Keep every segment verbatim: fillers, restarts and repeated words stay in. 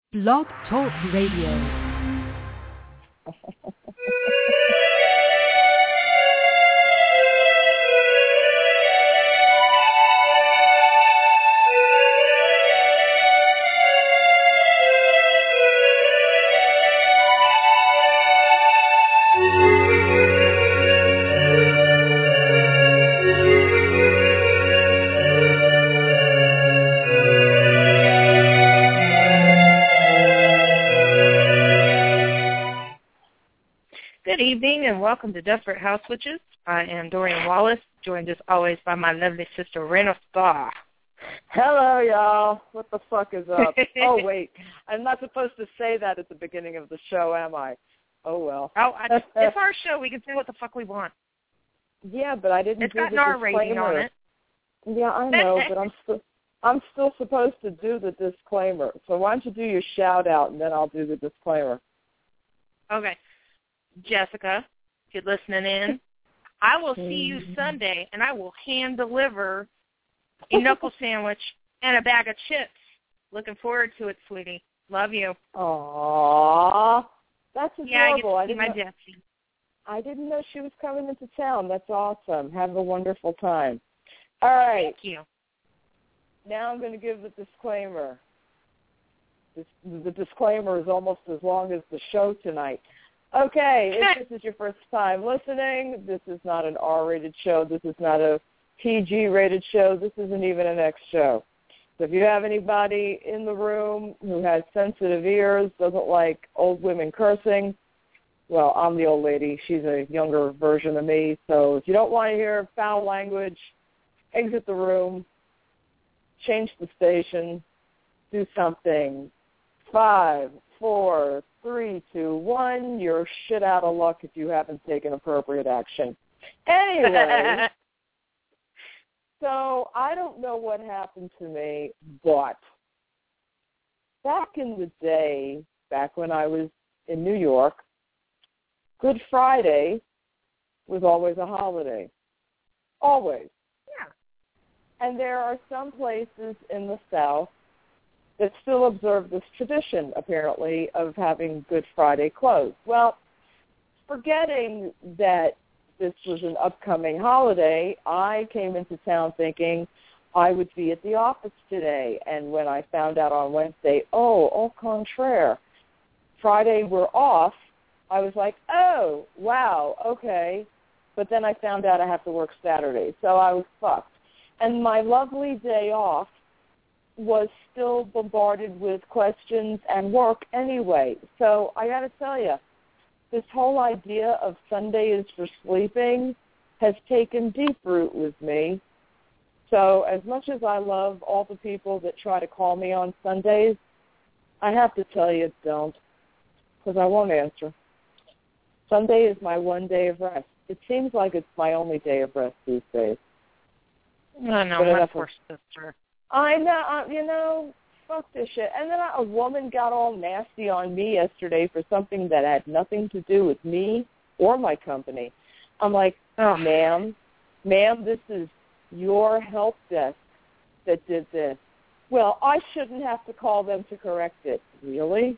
Blog Talk Radio. Good evening and welcome to Desperate House Witches. I am Dorian Wallace, joined as always by my lovely sister, Rena Starr. Hello, y'all. What the fuck is up? Oh, wait. I'm not supposed to say that at the beginning of the show, am I? Oh, well. Oh, I, it's our show. We can say what the fuck we want. Yeah, but I didn't it's do got the an R disclaimer. rating on it. Yeah, I know, but I'm still I'm still supposed to do the disclaimer. So why don't you do your shout-out, and then I'll do the disclaimer. Okay. Jessica, if you're listening in, I will see you Sunday, and I will hand deliver a knuckle sandwich and a bag of chips. Looking forward to it, sweetie. Love you. Aww, that's adorable. Yeah, I get to I see didn't my know, Jessie. I didn't know she was coming into town. That's awesome. Have a wonderful time. All right. Thank you. Now I'm going to give the disclaimer. This, the disclaimer is almost as long as the show tonight. Okay, if this is your first time listening, this is not an R-rated show. This is not a P G-rated show. This isn't even an X show. So if you have anybody in the room who has sensitive ears, doesn't like old women cursing, well, I'm the old lady. She's a younger version of me. So if you don't want to hear foul language, exit the room, change the station, do something. Five, four, three, two, one. You're shit out of luck if you haven't taken appropriate action. Anyway, so I don't know what happened to me, but back in the day, back when I was in New York, Good Friday was always a holiday. Always. Yeah. And there are some places in the South that still observe this tradition, apparently, of having Good Friday closed. Well, forgetting that this was an upcoming holiday, I came into town thinking I would be at the office today. And when I found out on Wednesday, oh, au contraire, Friday we're off, I was like, oh, wow, okay. But then I found out I have to work Saturday, so I was fucked. And my lovely day off was still bombarded with questions and work anyway. So I got to tell you, this whole idea of Sunday is for sleeping has taken deep root with me. So as much as I love all the people that try to call me on Sundays, I have to tell you, don't, because I won't answer. Sunday is my one day of rest. It seems like it's my only day of rest these days. No, no, But my enough poor of- sister. I know, uh, you know, fuck this shit. And then a woman got all nasty on me yesterday for something that had nothing to do with me or my company. I'm like, oh, ma'am, ma'am, this is your help desk that did this. Well, I shouldn't have to call them to correct it. Really?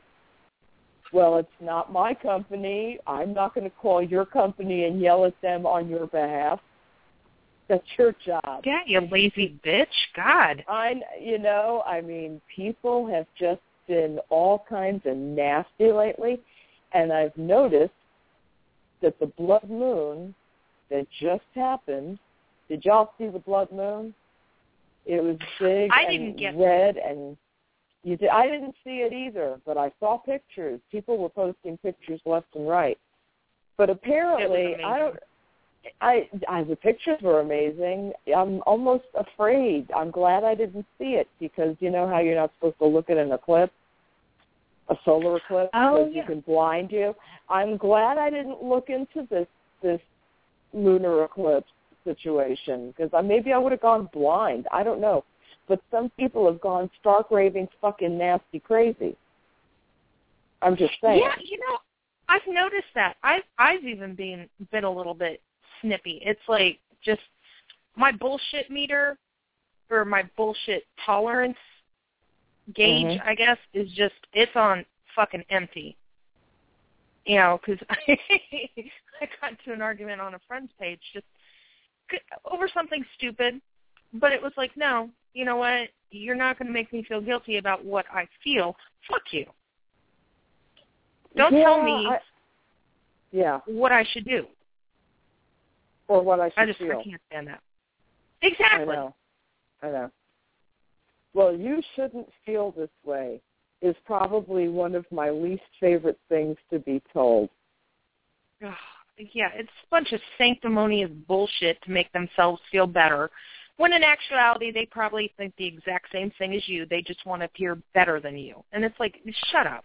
Well, it's not my company. I'm not going to call your company and yell at them on your behalf. That's your job. Yeah, you lazy bitch. God. I, you know, I mean, people have just been all kinds of nasty lately, and I've noticed that the blood moon that just happened, did y'all see the blood moon? It was big I and didn't get red, and you did, I didn't see it either, but I saw pictures. People were posting pictures left and right. But apparently, I don't... I, I, the pictures were amazing. I'm almost afraid. I'm glad I didn't see it because you know how you're not supposed to look at an eclipse, a solar eclipse, oh, because yeah. you can blind you. I'm glad I didn't look into this this lunar eclipse situation because maybe I would have gone blind. I don't know. But some people have gone stark raving fucking nasty crazy. I'm just saying. Yeah, you know, I've noticed that. I've, I've even been, been a little bit snippy. It's like just my bullshit meter or my bullshit tolerance gauge, mm-hmm. I guess, is just, it's on fucking empty. You know, because I, I got into an argument on a friend's page just over something stupid, but it was like, no, you know what? You're not going to make me feel guilty about what I feel. Fuck you. Don't yeah, tell me I, yeah. what I should do. Or what I should I just feel. I can't stand that. Exactly. I know. I know. Well, you shouldn't feel this way is probably one of my least favorite things to be told. Ugh, yeah, it's a bunch of sanctimonious bullshit to make themselves feel better, when in actuality they probably think the exact same thing as you. They just want to appear better than you. And it's like, shut up.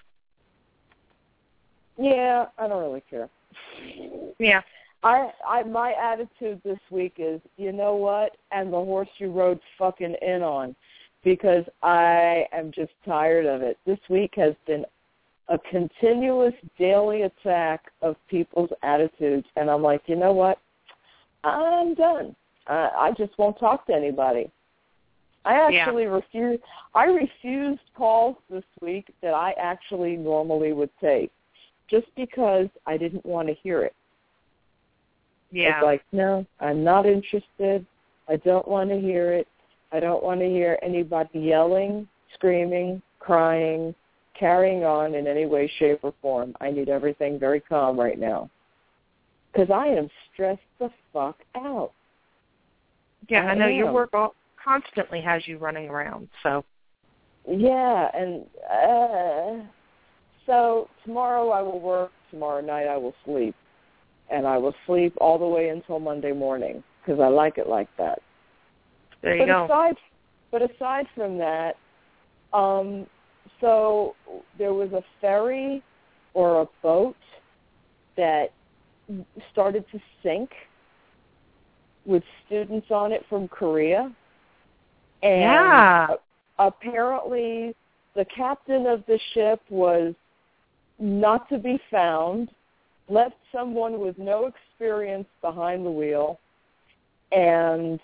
Yeah, I don't really care. Yeah. I, I, my attitude this week is, you know what, and the horse you rode fucking in on, because I am just tired of it. This week has been a continuous daily attack of people's attitudes, and I'm like, you know what, I'm done. I, I just won't talk to anybody. I actually yeah. refused, I refused calls this week that I actually normally would take, just because I didn't want to hear it. Yeah. It's like, no, I'm not interested. I don't want to hear it. I don't want to hear anybody yelling, screaming, crying, carrying on in any way, shape, or form. I need everything very calm right now. Because I am stressed the fuck out. Yeah, I, I know. am. Your work all, constantly has you running around, so. Yeah, and uh, so tomorrow I will work. Tomorrow night I will sleep. And I will sleep all the way until Monday morning because I like it like that. There you but go. Aside, but aside from that, um, so there was a ferry or a boat that started to sink with students on it from Korea. And yeah. apparently the captain of the ship was not to be found, left someone with no experience behind the wheel, and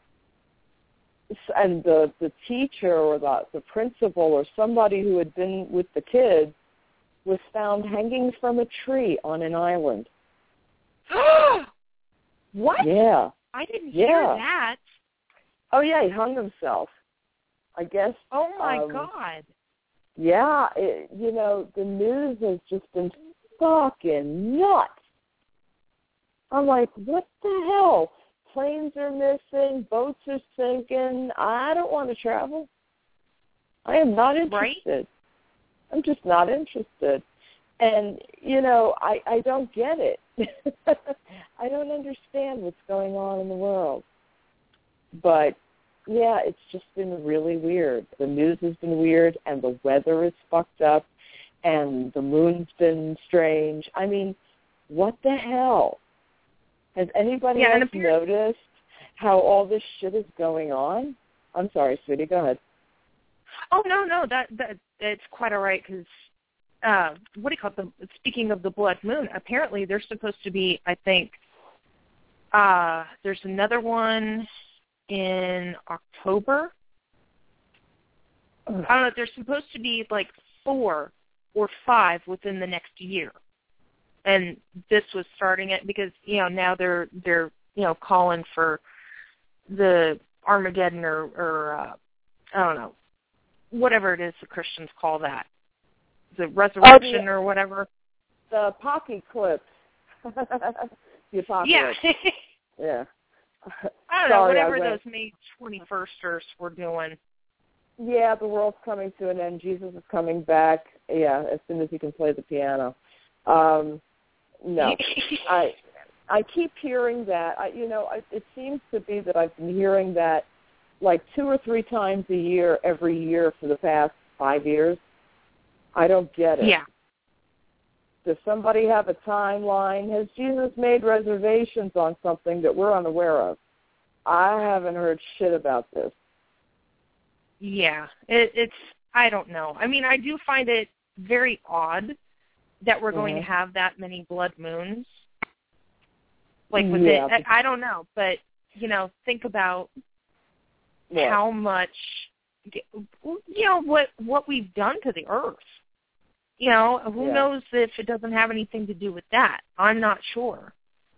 and the the teacher or the, the principal or somebody who had been with the kids was found hanging from a tree on an island. What? Yeah. I didn't yeah. hear that. Oh, yeah, he hung himself, I guess. Oh, my um, God. Yeah, it, you know, the news has just been fucking nuts. I'm like, what the hell? Planes are missing, boats are sinking. I don't want to travel. I am not interested. Right? I'm just not interested. And, you know, I, I don't get it. I don't understand what's going on in the world. But, yeah, it's just been really weird. The news has been weird, and the weather is fucked up, and the moon's been strange. I mean, what the hell? Has anybody yeah, else noticed how all this shit is going on? I'm sorry, sweetie. Go ahead. Oh, no, no. That, that it's quite all right because, uh, what do you call it? The, speaking of the blood moon, apparently there's supposed to be, I think, uh, there's another one in October. Ugh. I don't know. There's supposed to be like four or five within the next year. And this was starting it because, you know, now they're, they're you know, calling for the Armageddon or, or uh, I don't know, whatever it is the Christians call that. The resurrection oh, the, or whatever. The apocalypse. The apocalypse. Yeah. yeah. I don't know, Sorry, whatever I those May twenty-firsters were doing. Yeah, the world's coming to an end. Jesus is coming back. Yeah, as soon as he can play the piano. Um, no, I I keep hearing that. I, you know, I, it seems to be that I've been hearing that like two or three times a year, every year for the past five years. I don't get it. Yeah. Does somebody have a timeline? Has Jesus made reservations on something that we're unaware of? I haven't heard shit about this. Yeah, it, it's, I don't know. I mean, I do find it very odd that we're going mm-hmm. to have that many blood moons. Like, with yeah. it, I don't know, but, you know, think about what? how much you know, what what we've done to the Earth. You know, who yeah. knows if it doesn't have anything to do with that? I'm not sure.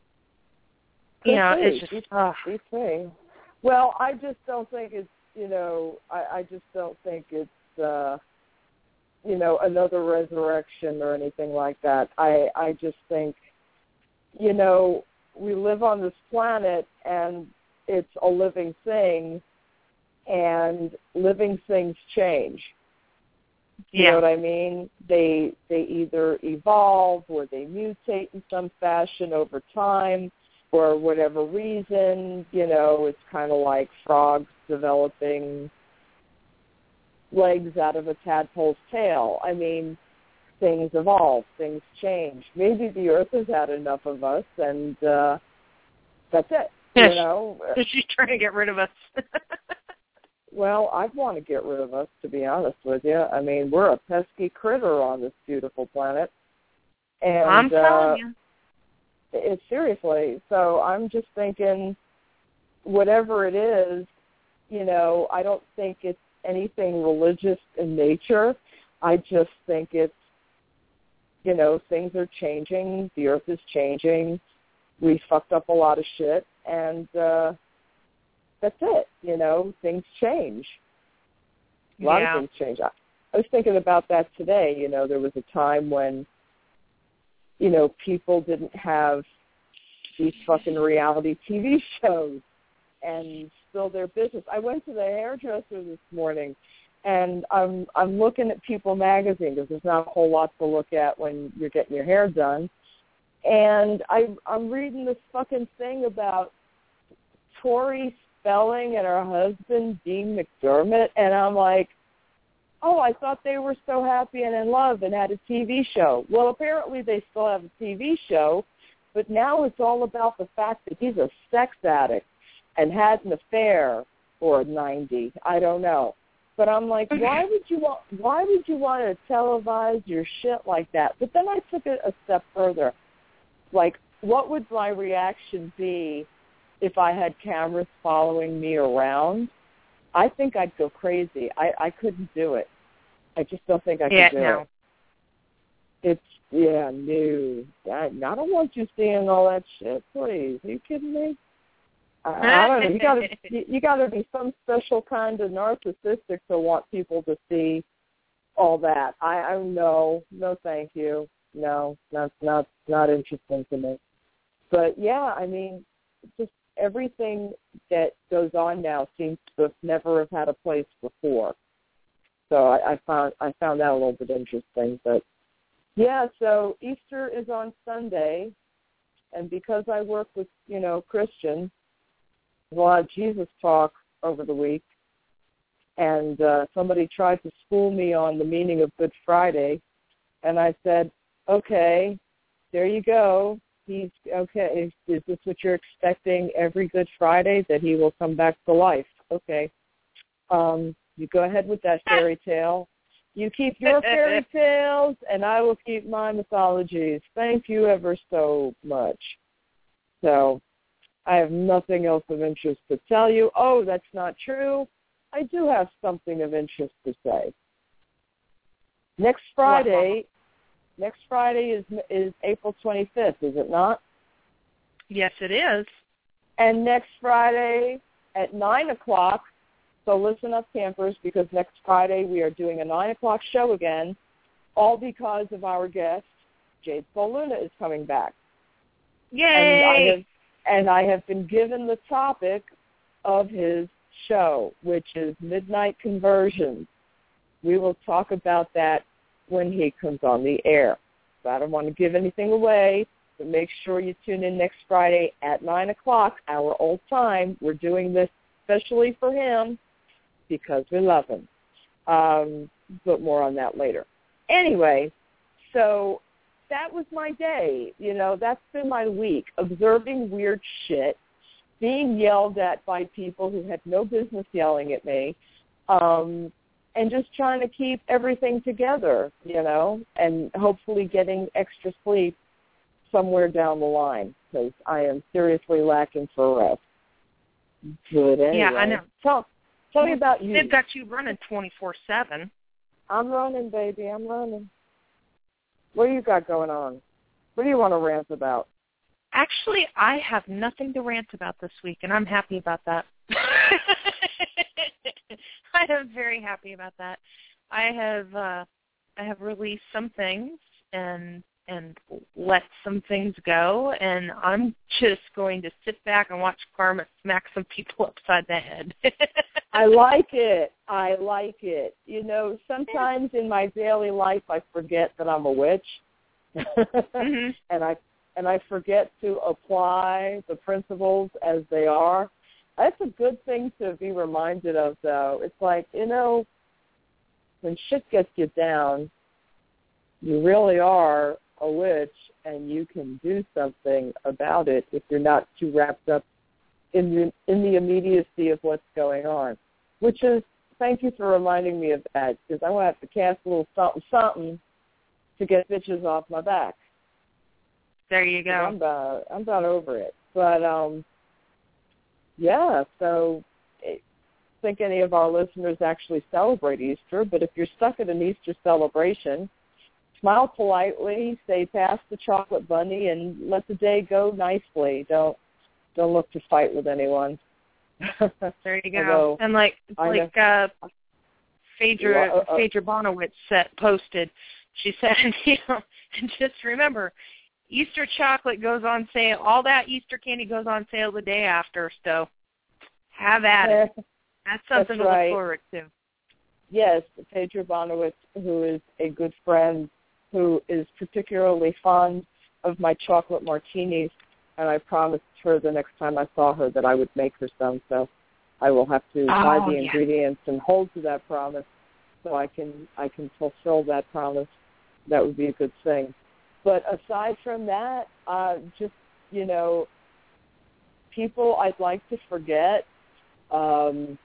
Could you know, be. it's just, uh, we see. Well, I just don't think it's, you know, I, I just don't think it's, uh, you know, another resurrection or anything like that. I, I just think, you know, we live on this planet and it's a living thing, and living things change. You yeah. know what I mean? They they either evolve or they mutate in some fashion over time for whatever reason. You know, it's kind of like frogs developing legs out of a tadpole's tail. I mean, things evolve, things change. Maybe the Earth has had enough of us, and uh, that's it. You know, she's trying to get rid of us. Well, I want to get rid of us, to be honest with you. I mean, we're a pesky critter on this beautiful planet. And, I'm telling uh, you. It, seriously. So I'm just thinking, whatever it is, you know, I don't think it's anything religious in nature. I just think it's, you know, things are changing. The Earth is changing. We fucked up a lot of shit. And, uh, that's it. You know, things change. A lot yeah. of things change. I, I was thinking about that today. You know, there was a time when, you know, people didn't have these fucking reality T V shows and still their business. I went to the hairdresser this morning, and I'm I'm looking at People magazine because there's not a whole lot to look at when you're getting your hair done. And I, I'm reading this fucking thing about Tori Spelling and her husband, Dean McDermott, and I'm like, oh, I thought they were so happy and in love and had a T V show. Well, apparently they still have a T V show, but now it's all about the fact that he's a sex addict and had an affair for ninety. I don't know. But I'm like, why would you want why would you want to televise your shit like that? But then I took it a step further. Like, what would my reaction be if I had cameras following me around? I think I'd go crazy. I, I couldn't do it. I just don't think I yeah, could do no. it. It's, yeah, no. I, I don't want you seeing all that shit, please. Are you kidding me? I, I don't know. You gotta, you, you gotta be some special kind of narcissistic to want people to see all that. I, I no, no, thank you. No, that's not not interesting to me. But yeah, I mean, just everything that goes on now seems to have never have had a place before. So I, I found I found that a little bit interesting. But yeah, so Easter is on Sunday, and because I work with, you know, Christians, a lot of Jesus talk over the week, and uh, somebody tried to school me on the meaning of Good Friday, and I said, okay, there you go. He's okay. Is, is this what you're expecting every Good Friday, that he will come back to life? Okay. Um, you go ahead with that fairy tale. You keep your fairy tales, and I will keep my mythologies. Thank you ever so much. So I have nothing else of interest to tell you. Oh, that's not true. I do have something of interest to say. Next Friday... Next Friday is is April twenty-fifth, is it not? Yes, it is. And next Friday at nine o'clock, so listen up, campers, because next Friday we are doing a nine o'clock show again, all because of our guest, Jade Soul Luna, is coming back. Yay! And I have, and I have been given the topic of his show, which is Midnight Conversions. We will talk about that when he comes on the air. So I don't want to give anything away, but make sure you tune in next Friday at nine o'clock, our old time. We're doing this especially for him because we love him. Um, but more on that later. Anyway, so that was my day. You know, that's been my week, observing weird shit, being yelled at by people who had no business yelling at me, um, and just trying to keep everything together, you know, and hopefully getting extra sleep somewhere down the line, because I am seriously lacking for rest. But anyway, yeah, I know. Tell, Tell me about you. They've got you running twenty-four seven. I'm running, baby. I'm running. What do you got going on? What do you want to rant about? Actually, I have nothing to rant about this week, and I'm happy about that. I am very happy about that. I have uh, I have released some things and and let some things go, and I'm just going to sit back and watch Karma smack some people upside the head. I like it. I like it. You know, sometimes in my daily life I forget that I'm a witch, mm-hmm. and I and I forget to apply the principles as they are. That's a good thing to be reminded of, though. It's like, you know, when shit gets you down, you really are a witch, and you can do something about it if you're not too wrapped up in the in the immediacy of what's going on. Which is, thank you for reminding me of that, because I'm going to have to cast a little something, something to get bitches off my back. There you go. I'm about, I'm about over it. But, um, yeah, so I think any of our listeners actually celebrate Easter, but if you're stuck at an Easter celebration, smile politely, say pass the chocolate bunny, and let the day go nicely. Don't don't look to fight with anyone. There you go. Although, and like like uh, Phaedra, uh, uh, Phaedra Bonowitz set, posted, she said, you know, and just remember, Easter chocolate goes on sale. All that Easter candy goes on sale the day after, so have at it. That's something That's to right. look forward to. Yes, Phaedra Bonowitz, who is a good friend, who is particularly fond of my chocolate martinis, and I promised her the next time I saw her that I would make her some, so I will have to oh, buy the yeah. ingredients and hold to that promise so I can I can fulfill that promise. That would be a good thing. But aside from that, uh, just, you know, people I'd like to forget, um,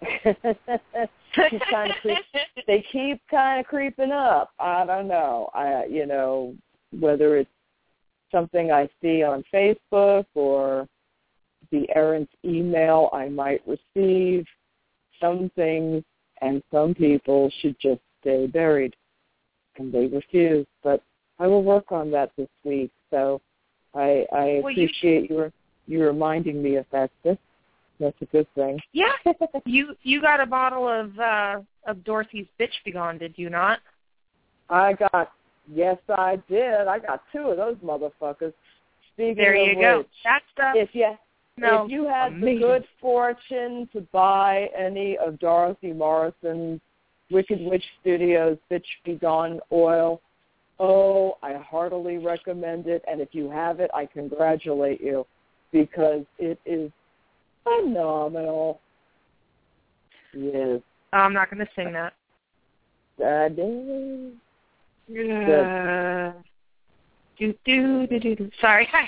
keep kind of creep, they keep kind of creeping up. I don't know. I, you know, whether it's something I see on Facebook or the errant email I might receive, some things and some people should just stay buried, and they refuse. But I will work on that this week. So I, I well, appreciate you, you reminding me of that. This That's a good thing. Yeah, you you got a bottle of uh, of Dorothy's Bitch Be Gone, did you not? I got, yes, I did. I got two of those motherfuckers. Speaking there you of go. which, That stuff. if you smells if you had amazing. the good fortune to buy any of Dorothy Morrison's Wicked Witch Studios Bitch Be Gone oil, oh, I heartily recommend it. And if you have it, I congratulate you, because it is phenomenal. Yes. I'm not going to sing that. Uh, ding. Uh, do, do, do, do, do. Sorry, I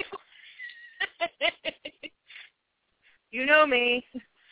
had to. You know me.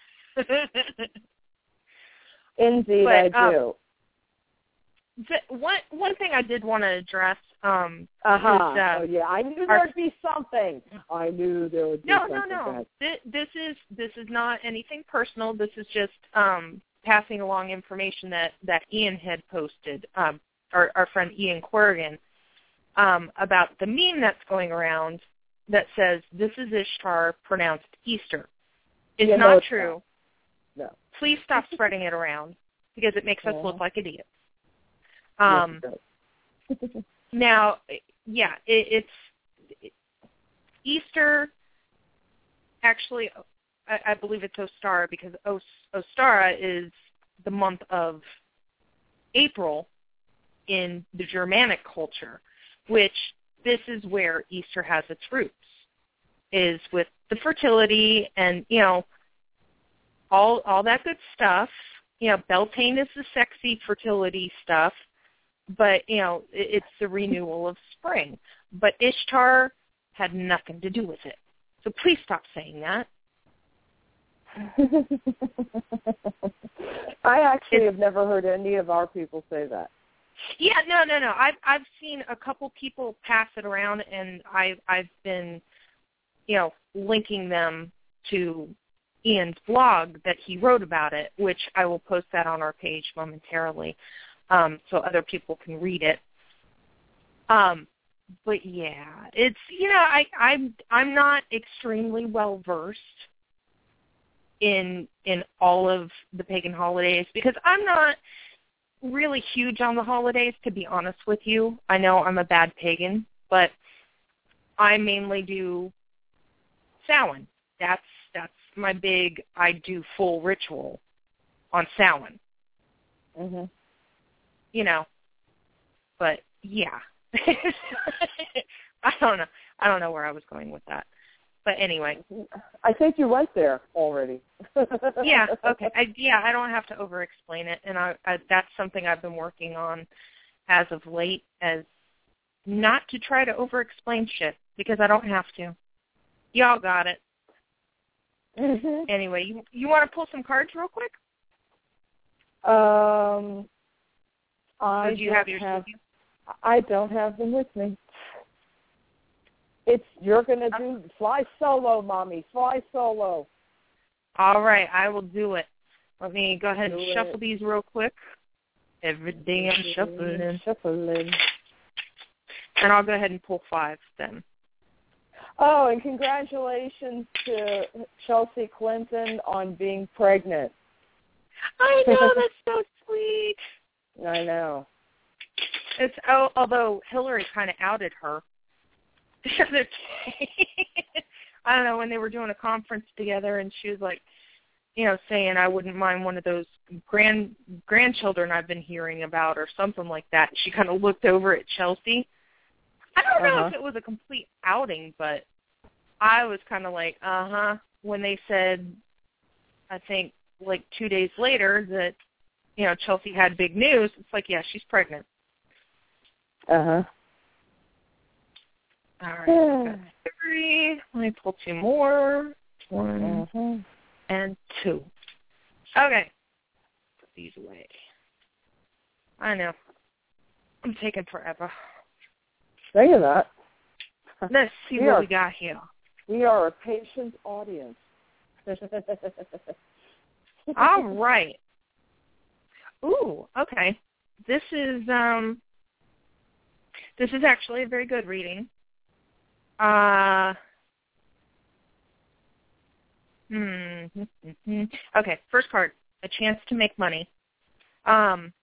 Indeed, but, I um, do. The, one one thing I did want to address. Um, uh-huh. is, uh, oh yeah, I knew our, there'd be something. I knew there would be no, something. no, no, That... This, this is this is not anything personal. This is just um, passing along information that, that Ian had posted. Um, our, our friend Ian Corrigan, um, about the meme that's going around that says this is Ishtar pronounced Easter. It's yeah, not no, it's true. Not. No. Please stop spreading it around, because it makes us uh-huh. look like idiots. Um, yes, it now, yeah, it, it's it, Easter. Actually, I, I believe it's Ostara, because Os, Ostara is the month of April in the Germanic culture, which this is where Easter has its roots, is with the fertility and, you know, all all that good stuff. You know, Beltane is the sexy fertility stuff, but, you know, it, it's the renewal of spring. But Ishtar had nothing to do with it. So please stop saying that. I actually it's, have never heard any of our people say that. Yeah, no, no, no. I've I've seen a couple people pass it around, and I've I've been, you know, linking them to Ian's blog that he wrote about it, which I will post that on our page momentarily, um, so other people can read it. Um, but yeah, it's you know I I'm I'm not extremely well versed in in all of the pagan holidays because I'm not really huge on the holidays, to be honest with you. I know I'm a bad pagan, but I mainly do Samhain. That's that's my big, I do full ritual on Samhain. Mm-hmm. You know, but yeah. I don't know. I don't know where I was going with that. But anyway. I think you went there already. yeah, okay. I, yeah, I don't have to over-explain it, and I, I, that's something I've been working on as of late, as not to try to over-explain shit, because I don't have to. Y'all got it. Mm-hmm. Anyway, you, you want to pull some cards real quick? Um, I or do you have yours have, with you? I don't have them with me. It's you're gonna do fly solo, mommy. Fly solo. All right, I will do it. Let me go ahead and do shuffle it. these real quick. Every day I'm shuffling. Shuffling. And I'll go ahead and pull five then. Oh, and congratulations to Chelsea Clinton on being pregnant. I know, that's so sweet. I know. It's oh, although Hillary kind of outed her the other day. I don't know, when they were doing a conference together, and she was like, you know, saying I wouldn't mind one of those grand grandchildren I've been hearing about or something like that. She kind of looked over at Chelsea. I don't know uh-huh. if it was a complete outing, but I was kind of like, uh-huh, when they said, I think, like two days later that, you know, Chelsea had big news. It's like, yeah, she's pregnant. Uh-huh. All right, so got three. Let me pull two more. One uh-huh. and two. Okay. Put these away. I know. I'm taking forever. Say that. Let's see we what are, we got here. We are a patient audience. All right. Ooh, okay. This is um. This is actually a very good reading. Uh. Hmm. Okay. First card: a chance to make money. Um.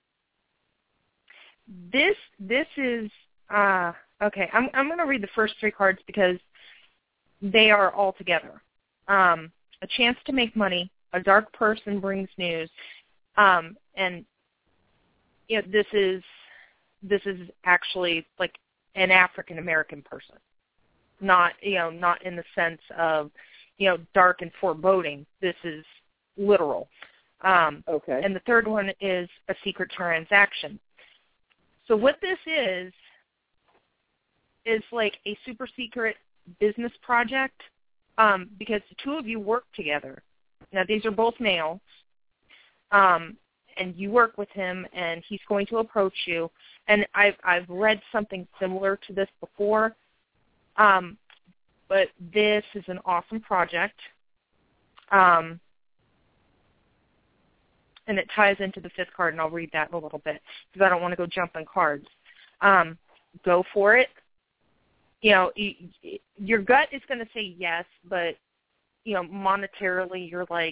This this is uh. Okay. I'm I'm going to read the first three cards because they are all together. Um. A chance to make money. A dark person brings news. Um. And you know, this is this is actually like an African American person, not you know not in the sense of you know dark and foreboding. This is literal. Um, okay. And the third one is a secret transaction. So what this is is like a super secret business project um, because the two of you work together. Now these are both males. Um, and you work with him, and he's going to approach you. And I've I've read something similar to this before, um, but this is an awesome project, um, and it ties into the fifth card, and I'll read that in a little bit because I don't want to go jumping cards. Um, go for it. You know, you, your gut is going to say yes, but you know, monetarily, you're like,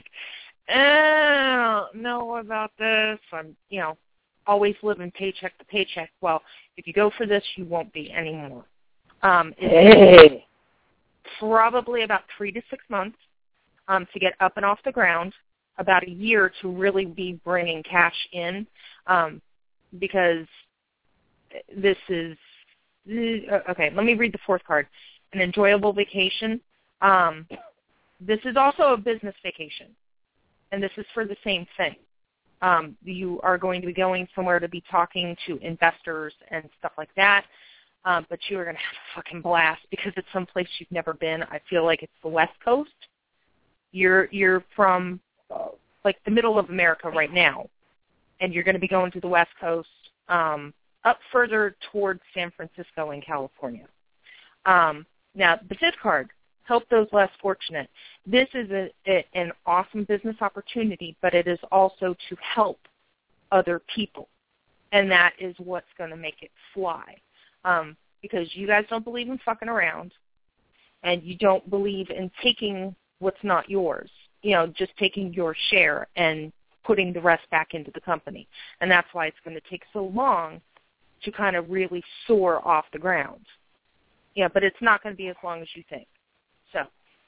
I don't know about this. I'm, you know, always living paycheck to paycheck. Well, if you go for this, you won't be anymore. Um, it's hey. probably about three to six months um, to get up and off the ground, about a year to really be bringing cash in um, because this is, okay, let me read the fourth card. An enjoyable vacation. Um, this is also a business vacation. And this is for the same thing. Um, you are going to be going somewhere to be talking to investors and stuff like that, um, but you are going to have a fucking blast because it's someplace you've never been. I feel like it's the West Coast. You're you're from uh, like the middle of America right now, and you're going to be going to the West Coast, um, up further towards San Francisco and California. Um, now, the fifth card, help those less fortunate. This is a, a, an awesome business opportunity, but it is also to help other people, and that is what's going to make it fly. Um, because you guys don't believe in fucking around, and you don't believe in taking what's not yours, you know, just taking your share and putting the rest back into the company. And that's why it's going to take so long to kind of really soar off the ground. Yeah, but it's not going to be as long as you think. So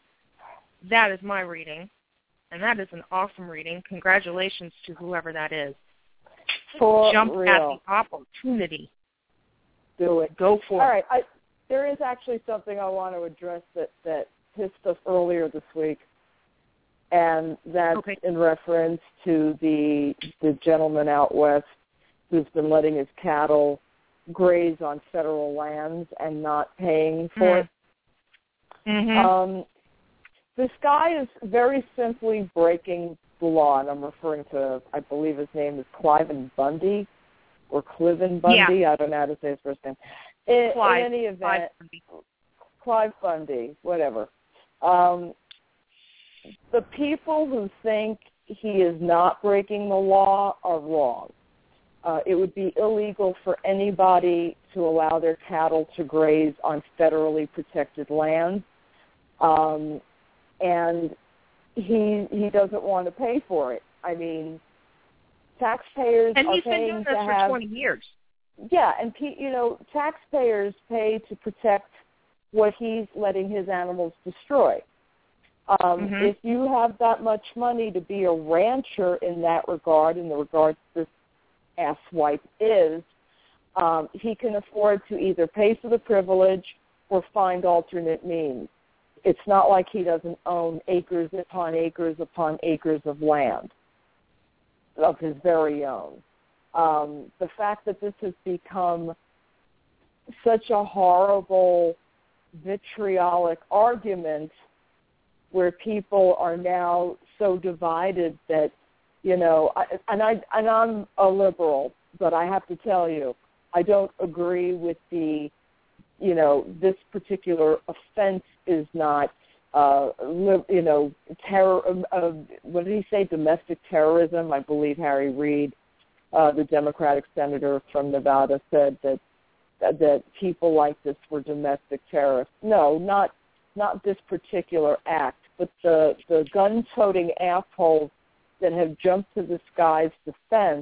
that is my reading, and that is an awesome reading. Congratulations to whoever that is. For Jump real. at the opportunity. Do it. Go for All it. right. I, there is actually something I want to address that, that pissed us earlier this week, and that's okay. in reference to the the gentleman out west who's been letting his cattle graze on federal lands and not paying for mm. it. Mm-hmm. Um, this guy is very simply breaking the law, and I'm referring to, I believe his name is Cliven Bundy, or Cliven Bundy. Yeah. I don't know how to say his first name. In, Clive, in any event, Clive Bundy. Clive Bundy, whatever. Um, the people who think he is not breaking the law are wrong. Uh, it would be illegal for anybody to allow their cattle to graze on federally protected lands, um, and he he doesn't want to pay for it. I mean, taxpayers and are he's been paying doing this to for have, twenty years. Yeah, and you know, taxpayers pay to protect what he's letting his animals destroy. Um, mm-hmm. If you have that much money to be a rancher in that regard, in the regard this asswipe is, um, he can afford to either pay for the privilege or find alternate means. It's not like he doesn't own acres upon acres upon acres of land of his very own. Um, the fact that this has become such a horrible, vitriolic argument where people are now so divided that, you know, I, and I and I'm a liberal, but I have to tell you, I don't agree with the, you know, this particular offense is not, uh, you know, terror. Uh, what did he say? Domestic terrorism. I believe Harry Reid, uh, the Democratic senator from Nevada, said that that people like this were domestic terrorists. No, not not this particular act, but the the gun-toting assholes that have jumped to this guy's defense,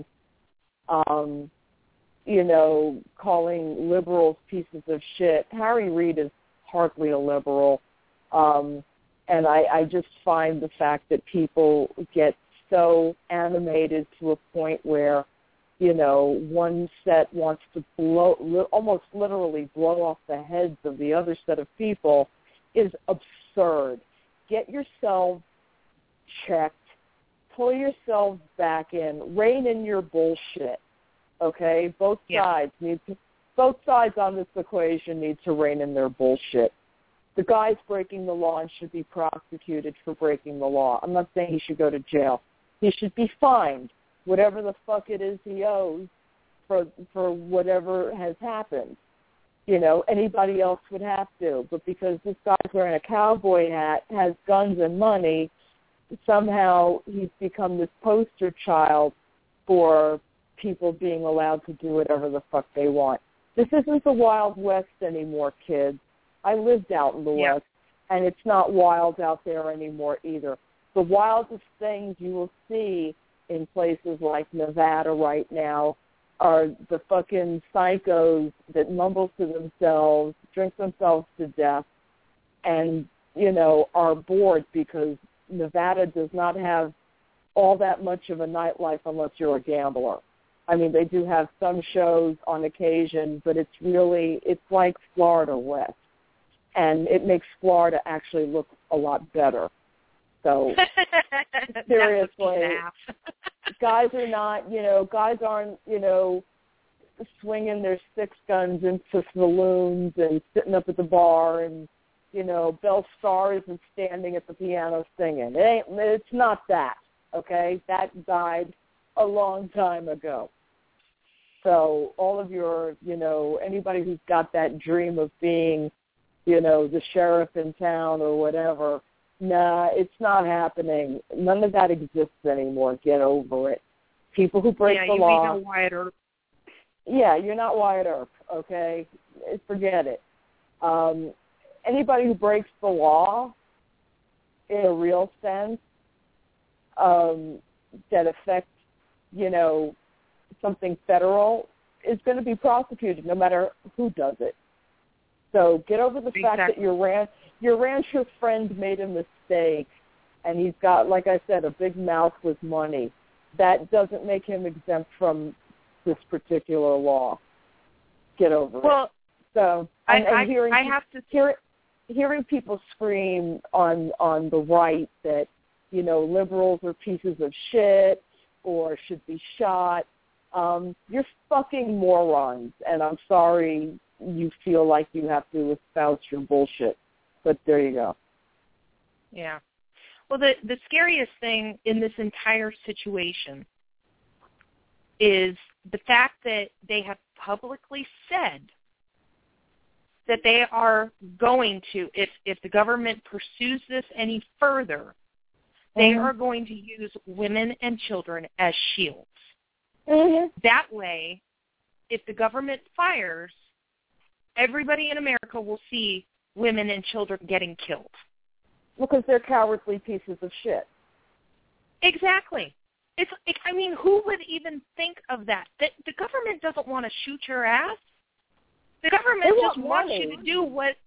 um, you know, calling liberals pieces of shit. Harry Reid is hardly a liberal, um, and I, I just find the fact that people get so animated to a point where, you know, one set wants to blow, li- almost literally blow off the heads of the other set of people is absurd. Get yourselves checked. Pull yourselves back in. Rein in your bullshit. Okay? Both yeah. sides need to, both sides on this equation need to rein in their bullshit. The guy's breaking the law and should be prosecuted for breaking the law. I'm not saying he should go to jail. He should be fined whatever the fuck it is he owes for for whatever has happened. You know, anybody else would have to. But because this guy's wearing a cowboy hat, has guns and money, somehow he's become this poster child for people being allowed to do whatever the fuck they want. This isn't the Wild West anymore, kids. I lived out in the yeah. West, and it's not wild out there anymore either. The wildest things you will see in places like Nevada right now are the fucking psychos that mumble to themselves, drink themselves to death, and, you know, are bored because Nevada does not have all that much of a nightlife unless you're a gambler. I mean, they do have some shows on occasion, but it's really, it's like Florida West. And it makes Florida actually look a lot better. So, seriously, guys are not, you know, guys aren't, you know, swinging their six guns into saloons and sitting up at the bar and, you know, Belle Starr isn't standing at the piano singing. It ain't, it's not that, okay? That died a long time ago. So all of your, you know, anybody who's got that dream of being you know, the sheriff in town or whatever. Nah, it's not happening. None of that exists anymore. Get over it. People who break yeah, the you law. Mean Wyatt Earp. Yeah, you're not Wyatt Earp, okay? Forget it. Um, anybody who breaks the law in a real sense um, that affects, you know, something federal is going to be prosecuted no matter who does it. So get over the exactly. fact that your ran- your rancher friend made a mistake and he's got, like I said, a big mouth with money. That doesn't make him exempt from this particular law. Get over well, it. So I, and, and I, hearing I have to hear, hearing people scream on on the right that, you know, liberals are pieces of shit or should be shot. Um, you're fucking morons, and I'm sorry you feel like you have to espouse your bullshit. But there you go. Yeah. Well, the the scariest thing in this entire situation is the fact that they have publicly said that they are going to, if, if the government pursues this any further, they mm-hmm. are going to use women and children as shields. Mm-hmm. That way, if the government fires, everybody in America will see women and children getting killed. Because they're cowardly pieces of shit. Exactly. It's. It, I mean, who would even think of that? The, the government doesn't want to shoot your ass. The government they just want wants money. you to do what.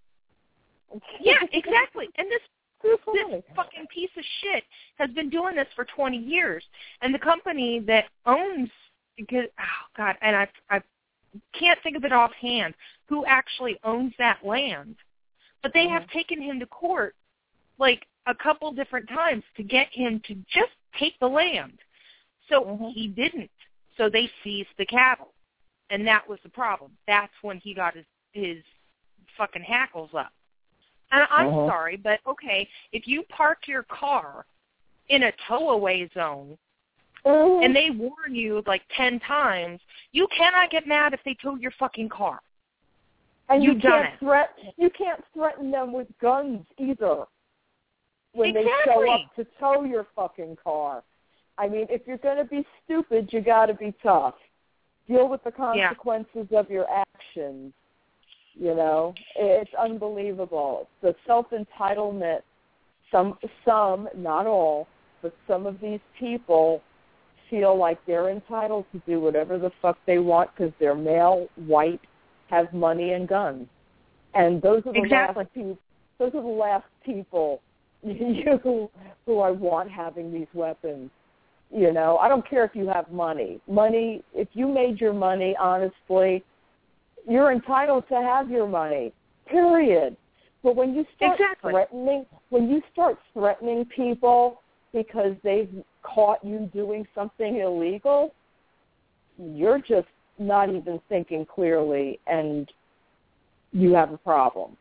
Yeah, exactly. And this this fucking piece of shit has been doing this for twenty years, and the company that owns, because oh god, and I I can't think of it offhand who actually owns that land, but they mm-hmm. have taken him to court like a couple different times to get him to just take the land. So mm-hmm. he didn't. So they seized the cattle. And that was the problem. That's when he got his, his fucking hackles up. And I'm uh-huh. sorry, but okay, if you park your car in a tow-away zone uh-huh. and they warn you like ten times, you cannot get mad if they tow your fucking car. And You've you done can't it. Threat, you can't threaten them with guns either when exactly. they show up to tow your fucking car. I mean, if you're going to be stupid, you got to be tough. Deal with the consequences yeah. of your actions. You know, it's unbelievable. The self-entitlement, some, some, not all, but some of these people feel like they're entitled to do whatever the fuck they want because they're male, white, have money and guns. And those are the exactly. last people, those are the last people you, who I want having these weapons. You know, I don't care if you have money. Money, if you made your money, honestly, you're entitled to have your money, period. But when you start exactly. threatening, when you start threatening people because they've caught you doing something illegal, you're just not even thinking clearly, and you have a problem.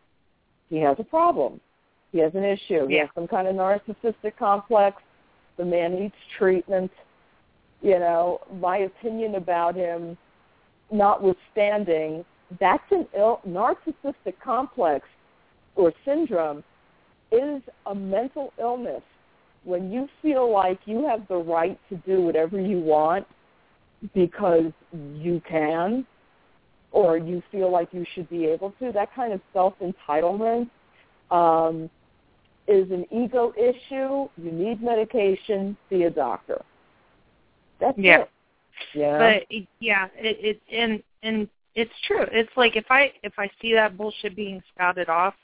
He has a problem. He has an issue. Yeah. He has some kind of narcissistic complex. The man needs treatment. You know, my opinion about him, notwithstanding, that's an ill, narcissistic complex or syndrome is a mental illness. When you feel like you have the right to do whatever you want because you can, or you feel like you should be able to, that kind of self-entitlement um, is an ego issue. You need medication. See a doctor. That's yeah. it. Yeah. But yeah, it, it and and it's true. It's like if I if I see that bullshit being spouted off,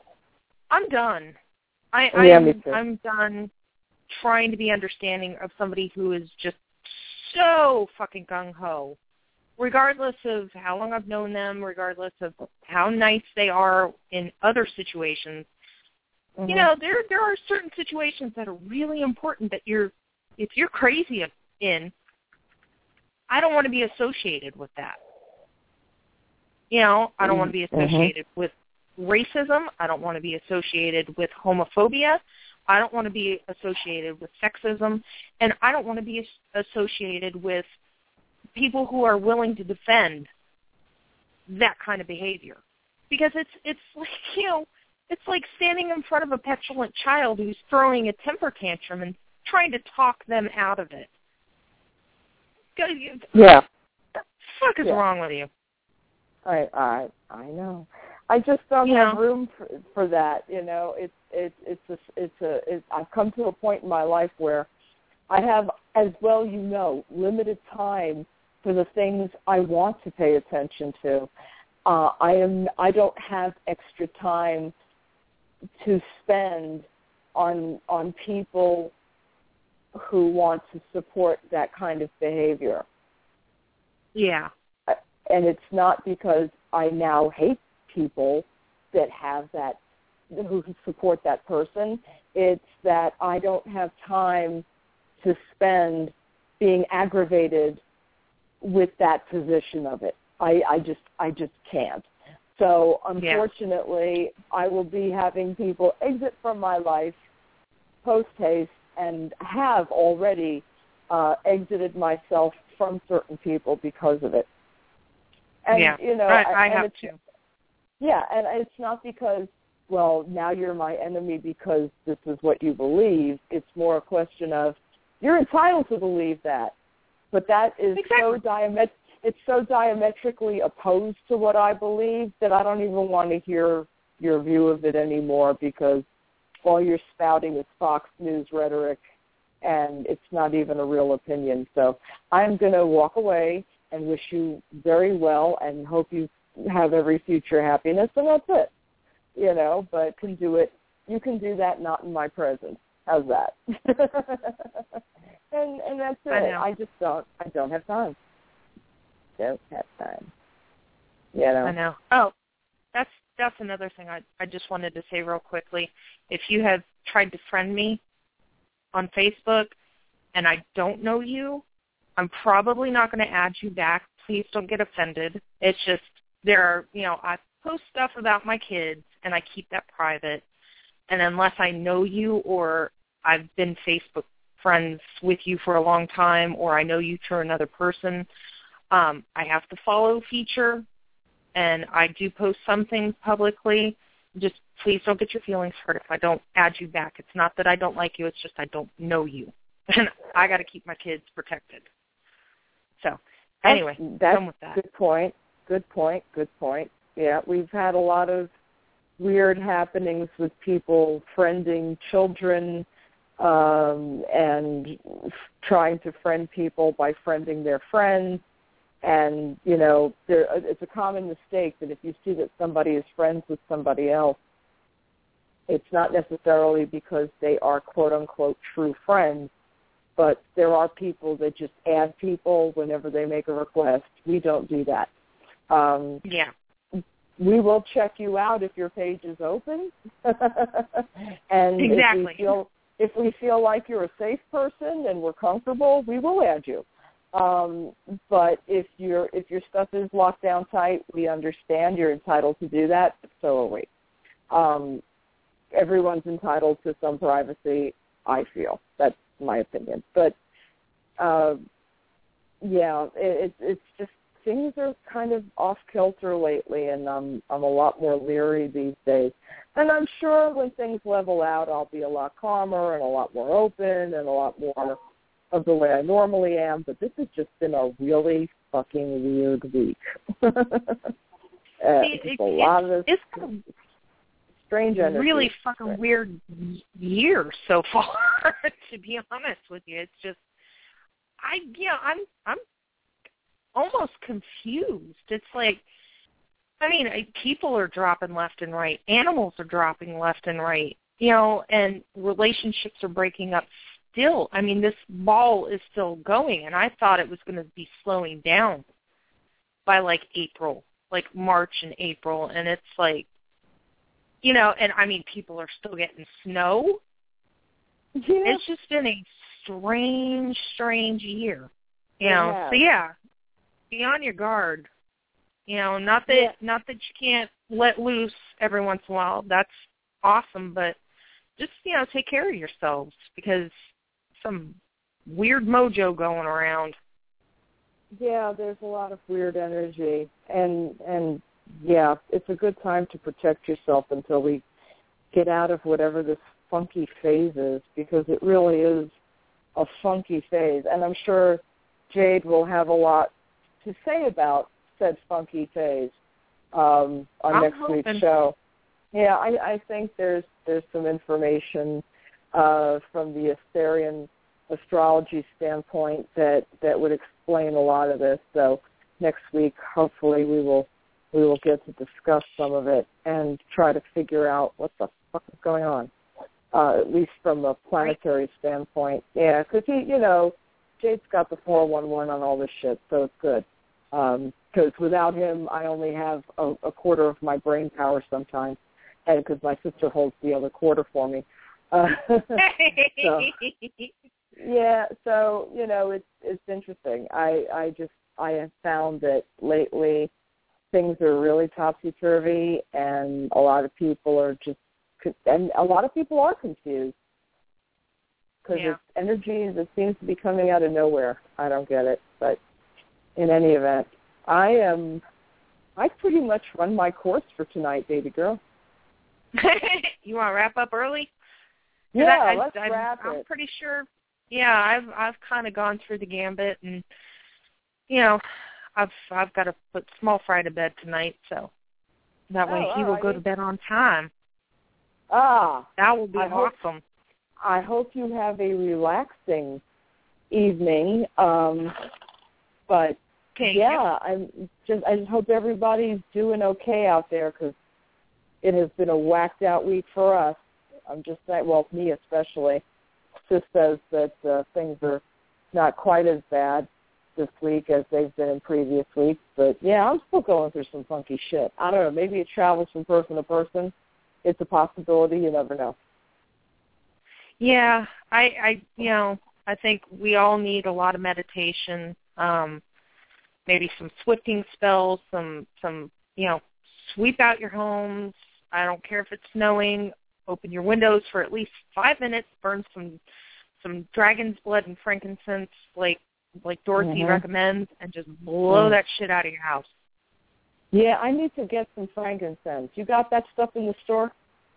I'm done. I yeah, I'm, me too. I'm done trying to be understanding of somebody who is just so fucking gung ho, regardless of how long I've known them, regardless of how nice they are in other situations. Mm-hmm. You know, there there are certain situations that are really important that you're, if you're crazy in, I don't want to be associated with that. You know, I don't want to be associated mm-hmm. with racism. I don't want to be associated with homophobia. I don't want to be associated with sexism. And I don't want to be associated with people who are willing to defend that kind of behavior. because it's it's like, you know, it's like standing in front of a petulant child who's throwing a temper tantrum and trying to talk them out of it. Yeah. What the fuck is yeah. wrong with you? I I I know. I just don't you have know? room for, for that. You know, it's it's it's a, it's a it's, I've come to a point in my life where I have, as well you know, limited time for the things I want to pay attention to. Uh, I am I don't have extra time to spend on on people who want to support that kind of behavior. Yeah. And it's not because I now hate people that have that, who support that person. It's that I don't have time to spend being aggravated with that position of it. I, I just I just can't. So unfortunately, yeah. I will be having people exit from my life post haste, and have already uh, exited myself from certain people because of it. And, yeah, you know, I, I and have it's, to. Yeah, and it's not because, well, now you're my enemy because this is what you believe. It's more a question of, you're entitled to believe that, but that is exactly. so diamet- it's so diametrically opposed to what I believe that I don't even want to hear your view of it anymore, because all you're spouting is Fox News rhetoric, and it's not even a real opinion. So I'm going to walk away and wish you very well and hope you have every future happiness, and that's it. You know, but can do it. You can do that not in my presence. How's that? and and that's it. I, I just don't. I don't have time. Don't have time. You know. I know. Oh, that's that's another thing I I just wanted to say real quickly. If you have tried to friend me on Facebook and I don't know you, I'm probably not going to add you back. Please don't get offended. It's just there are, you know, I post stuff about my kids and I keep that private. And unless I know you or I've been Facebook friends with you for a long time or I know you through another person, um, I have the follow feature, and I do post some things publicly. Just please don't get your feelings hurt if I don't add you back. It's not that I don't like you. It's just I don't know you. And I got to keep my kids protected. So anyway, that's, that's done with that. Good point. Good point. Good point. Yeah, we've had a lot of weird happenings with people friending children um, and trying to friend people by friending their friends. And, you know, there, it's a common mistake that if you see that somebody is friends with somebody else, it's not necessarily because they are, quote-unquote, true friends, but there are people that just add people whenever they make a request. We don't do that. Um, yeah. We will check you out if your page is open. And exactly. if we feel if we feel like you're a safe person and we're comfortable, we will add you. Um, but if your if your stuff is locked down tight, we understand you're entitled to do that, but so are we. Um, everyone's entitled to some privacy, I feel. That's my opinion. But, uh, yeah, it, it's just things are kind of off-kilter lately, and I'm, I'm a lot more leery these days. And I'm sure when things level out, I'll be a lot calmer and a lot more open and a lot more of the way I normally am, but this has just been a really fucking weird week. uh, See, it, a lot of it's strange energy. Really fucking right. weird year so far, to be honest with you. It's just, I, yeah, I'm, I'm almost confused. It's like, I mean, people are dropping left and right. Animals are dropping left and right, you know, and relationships are breaking up still. I mean, this ball is still going, and I thought it was going to be slowing down by, like, April, like March and April, and it's like, you know, and, I mean, people are still getting snow. Yeah. It's just been a strange, strange year, you know. Yeah. So, yeah, be on your guard. You know, not that yeah. not that you can't let loose every once in a while. That's awesome, but just, you know, take care of yourselves because some weird mojo going around. Yeah, there's a lot of weird energy, and and yeah, it's a good time to protect yourself until we get out of whatever this funky phase is, because it really is a funky phase. And I'm sure Jade will have a lot to say about said funky phase um, on I'm next hoping. week's show. Yeah, I, I think there's there's some information uh, from the Asterian astrology standpoint that, that would explain a lot of this. So next week, hopefully, we will we will get to discuss some of it and try to figure out what the fuck is going on, uh, at least from a planetary standpoint. Yeah, because he, you know, Jade's got the four one one on all this shit, so it's good. Because um, without him, I only have a, a quarter of my brain power sometimes, and because my sister holds the other quarter for me. Uh, so, yeah, so, you know, it's it's interesting. I, I just, I have found that lately things are really topsy-turvy, and a lot of people are just, and a lot of people are confused. Because yeah. it's energy that seems to be coming out of nowhere. I don't get it, but in any event, I am, I pretty much run my course for tonight, baby girl. You want to wrap up early? Yeah, I, I, let's I'm, wrap I'm it. I'm pretty sure. Yeah, I've I've kind of gone through the gambit, and you know, I've I've got to put Small Fry to bed tonight, so that way oh, he will righty. go to bed on time. Ah, that will be I awesome. Hope, I hope you have a relaxing evening. Um, but okay, yeah, I'm just I just hope everybody's doing okay out there, because it has been a whacked out week for us. I'm just saying, well, me especially. Sis says that uh, things are not quite as bad this week as they've been in previous weeks. But, yeah, I'm still going through some funky shit. I don't know. Maybe it travels from person to person. It's a possibility. You never know. Yeah, I, I you know, I think we all need a lot of meditation, um, maybe some swifting spells, some, some, you know, sweep out your homes. I don't care if it's snowing. Open your windows for at least five minutes. Burn some some dragon's blood and frankincense, like like Dorothy mm-hmm. recommends, and just blow mm. that shit out of your house. Yeah, I need to get some frankincense. You got that stuff in the store?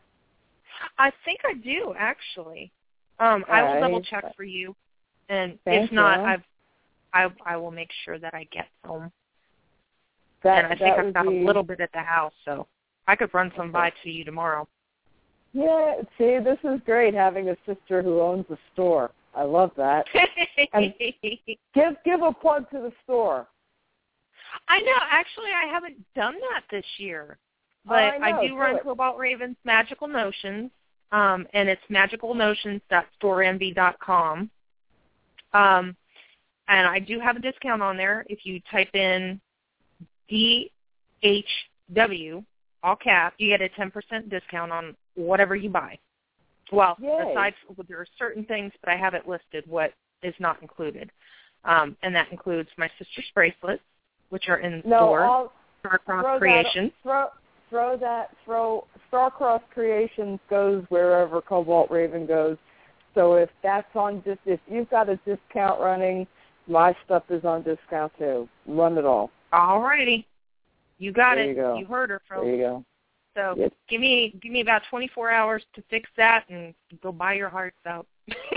I think I do, actually. Um, I will double check for you, and Thank if not, you. I've I I will make sure that I get some. That, and I think I've got be... a little bit at the house, so I could run some okay. by to you tomorrow. Yeah, see, this is great having a sister who owns a store. I love that. And give give a plug to the store. I know. Actually, I haven't done that this year, but oh, I, know, I do do run it. Cobalt Raven's Magical Notions, um, and it's magical notions dot store envy dot com. Um, and I do have a discount on there if you type in D H W, all cap, you get a ten percent discount on whatever you buy. Well, Yay. aside from, there are certain things, but I have it listed what is not included. Um, and that includes my sister's bracelets, which are in no, store, I'll Starcross Creations. That, throw, throw that, throw, Starcross Creations goes wherever Cobalt Raven goes. So if that's on, dis- if you've got a discount running, my stuff is on discount too. Run it all. All righty. You got there it. You, go. You heard her, folks. There you go. So yes. give me give me about twenty-four hours to fix that and go buy your hearts out.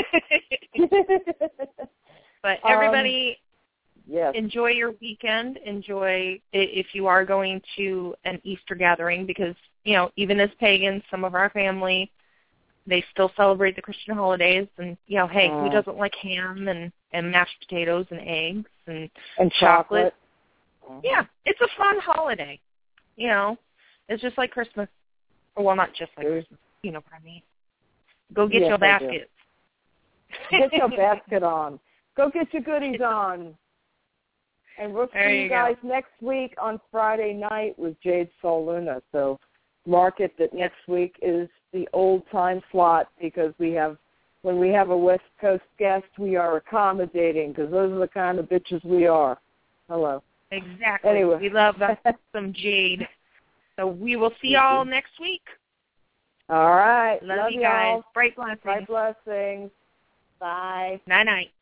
But everybody, um, yes. enjoy your weekend. Enjoy if you are going to an Easter gathering, because, you know, even as pagans, some of our family, they still celebrate the Christian holidays. And, you know, hey, uh, who doesn't like ham and, and mashed potatoes and eggs and, and chocolate? chocolate? Yeah, it's a fun holiday, you know. It's just like Christmas. Well, not just like There's, Christmas. You know what I mean. Go get yes, your basket. Get your basket on. Go get your goodies on. And we'll there see you you guys go. next week on Friday night with Jade Sol Luna. So mark it that next week is the old time slot, because we have, when we have a West Coast guest, we are accommodating, because those are the kind of bitches we are. Hello. Exactly. Anyway. We love some Jade. So we will see y'all next week. All right. Love, love you y'all. guys. Bright blessings. Bright blessings. Bye. Night-night.